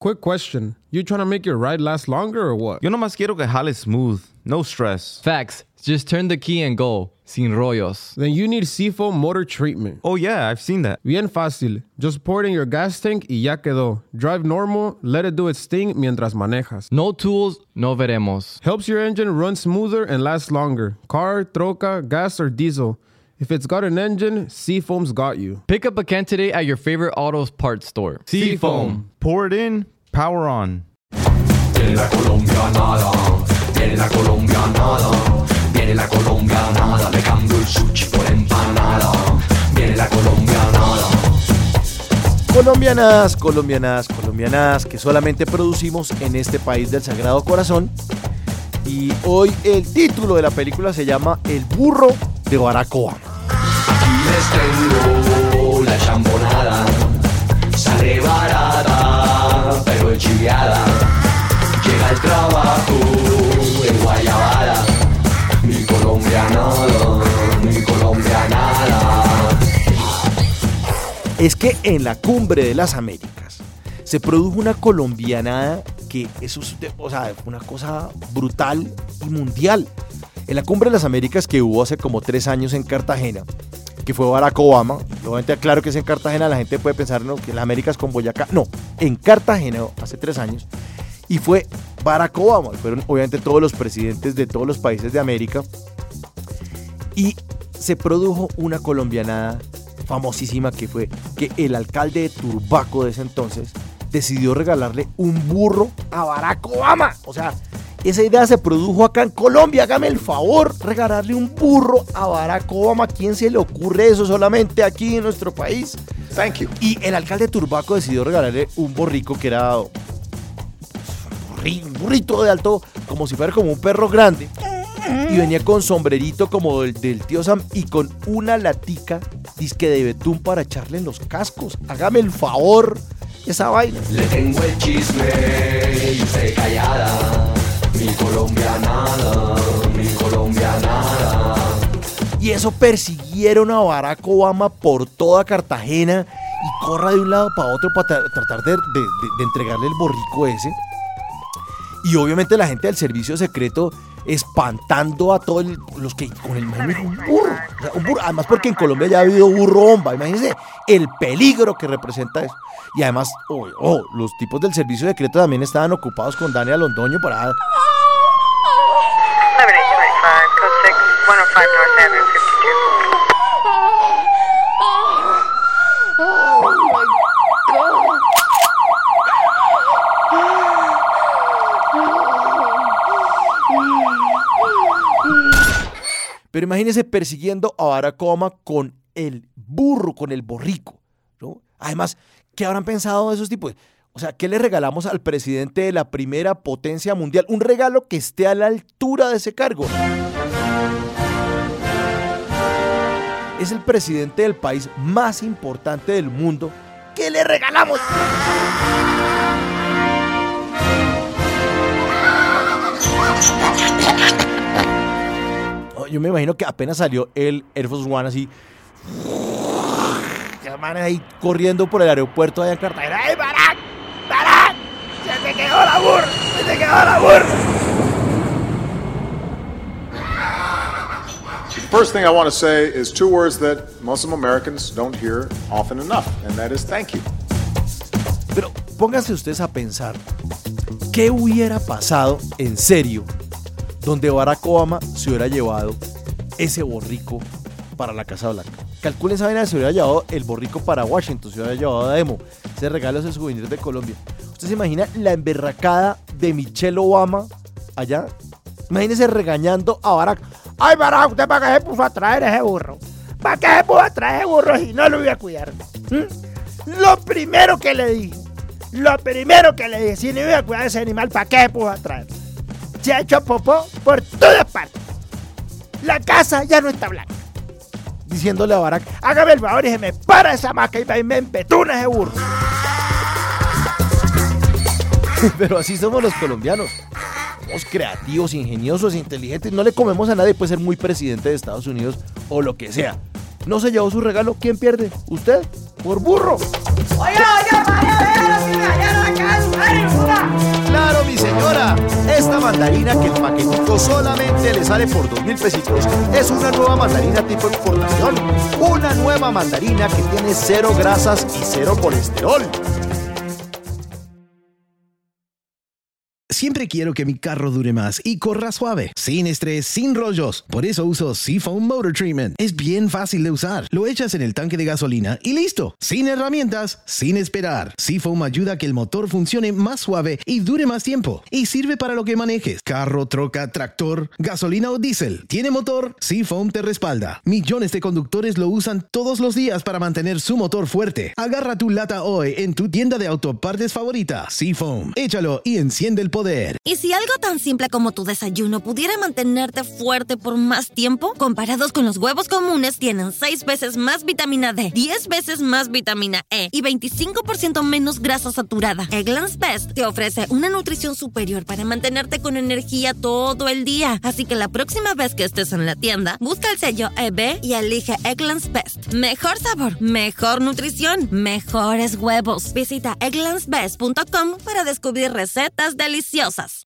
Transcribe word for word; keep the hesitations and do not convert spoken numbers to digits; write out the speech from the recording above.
Quick question. You trying to make your ride last longer or what? Yo nomás quiero que jale smooth. No stress. Facts. Just turn the key and go. Sin rollos. Then you need Seafoam Motor Treatment. Oh yeah, I've seen that. Bien fácil. Just pour it in your gas tank y ya quedó. Drive normal, let it do its thing mientras manejas. No tools, no veremos. Helps your engine run smoother and last longer. Car, troca, gas, or diesel. If it's got an engine, Seafoam's got you. Pick up a can today at your favorite auto parts store. Seafoam. Pour it in, power on. Viene la colombianada, viene la colombianada, viene la colombianada, le cambio el sushi por empanada, viene la colombianada. Colombianas, colombianas, colombianas, que solamente producimos en este país del Sagrado Corazón. Y hoy el título de la película se llama El burro de Barack Obama. Aquí les tengo la chambonada, sale barata, pero chiviada. Llega el trabajo en guayabada, mi colombianada, mi colombianada. Es que en la Cumbre de las Américas se produjo una colombianada que eso es, o sea, una cosa brutal y mundial. En la Cumbre de las Américas que hubo hace como tres años en Cartagena, que fue Barack Obama, obviamente aclaro que es en Cartagena, la gente puede pensar no, que las Américas con Boyacá, no, en Cartagena hace tres años, y fue Barack Obama, fueron obviamente todos los presidentes de todos los países de América, y se produjo una colombianada famosísima que fue que el alcalde de Turbaco de ese entonces decidió regalarle un burro a Barack Obama. O sea, esa idea se produjo acá en Colombia. Hágame el favor, regalarle un burro a Barack Obama. ¿A quién se le ocurre eso solamente aquí en nuestro país? Thank you. Y el alcalde de Turbaco decidió regalarle un borrico que era un burrito de alto, como si fuera como un perro grande. Y venía con sombrerito como el del tío Sam y con una latica disque de betún para echarle en los cascos. Hágame el favor, esa vaina. Le tengo el chisme y usted callada, mi colombianada, mi colombianada. Y eso persiguieron a Barack Obama por toda Cartagena y corra de un lado para otro para tra- tratar de, de, de, de entregarle el borrico ese. Y obviamente la gente del servicio secreto espantando a todos los que con el meme un burro. O sea, un burro. Además porque en Colombia ya ha habido burro bomba. Imagínense el peligro que representa eso. Y además, oh, oh, los tipos del servicio secreto también estaban ocupados con Daniel Londoño para... Pero imagínense persiguiendo a Barack Obama con el burro, con el borrico, ¿no? Además, ¿qué habrán pensado esos tipos? O sea, ¿qué le regalamos al presidente de la primera potencia mundial? Un regalo que esté a la altura de ese cargo. Es el presidente del país más importante del mundo. ¿Qué le regalamos? Yo me imagino que apenas salió el Air Force One así, las manes ahí corriendo por el aeropuerto allá en Cartagena. ¡Ay, Barack! ¡Barack! ¡Se te quedó la burra! ¡Se te quedó la burra! The first thing I want to say is two words that Muslim Americans don't hear often enough, and that is thank you. Pero pónganse ustedes a pensar, ¿qué hubiera pasado en serio donde Barack Obama se hubiera llevado ese borrico para la Casa Blanca? Calculen esa vaina, se hubiera llevado el borrico para Washington, se hubiera llevado a Demo. Ese regalo es el souvenir de Colombia. ¿Usted se imagina la emberracada de Michelle Obama allá? Imagínese regañando a Barack. ¡Ay, Barack, usted para qué se puso a traer ese burro! ¿Para qué se puso a traer ese burro si no lo voy a cuidar? ¿Mm? Lo primero que le dije, lo primero que le dije, si no iba a cuidar ese animal, ¿para qué se puso a traer? Se ha hecho popó por todas partes. La casa ya no está blanca. Diciéndole a Barack, hágame el favor y se me para esa maca y me empetuna ese burro. Pero así somos los colombianos. Somos creativos, ingeniosos, inteligentes. No le comemos a nadie. Puede ser muy presidente de Estados Unidos o lo que sea. No se llevó su regalo. ¿Quién pierde? ¿Usted? Por burro. Oye, oye, vaya a ver. Claro, mi señora. Esta mandarina que el paquetico solamente le sale por dos mil pesitos es una nueva mandarina tipo exportación. Una nueva mandarina que tiene cero grasas y cero colesterol. Siempre quiero que mi carro dure más y corra suave, sin estrés, sin rollos. Por eso uso Seafoam Motor Treatment. Es bien fácil de usar. Lo echas en el tanque de gasolina y listo. Sin herramientas, sin esperar. Seafoam ayuda a que el motor funcione más suave y dure más tiempo. Y sirve para lo que manejes. Carro, troca, tractor, gasolina o diésel. ¿Tiene motor? Seafoam te respalda. Millones de conductores lo usan todos los días para mantener su motor fuerte. Agarra tu lata hoy en tu tienda de autopartes favorita. Seafoam. Échalo y enciende el poder. ¿Y si algo tan simple como tu desayuno pudiera mantenerte fuerte por más tiempo? Comparados con los huevos comunes, tienen seis veces más vitamina D, diez veces más vitamina E y veinticinco por ciento menos grasa saturada. Eggland's Best te ofrece una nutrición superior para mantenerte con energía todo el día. Así que la próxima vez que estés en la tienda, busca el sello E B y elige Eggland's Best. Mejor sabor, mejor nutrición, mejores huevos. Visita egglands best punto com para descubrir recetas deliciosas.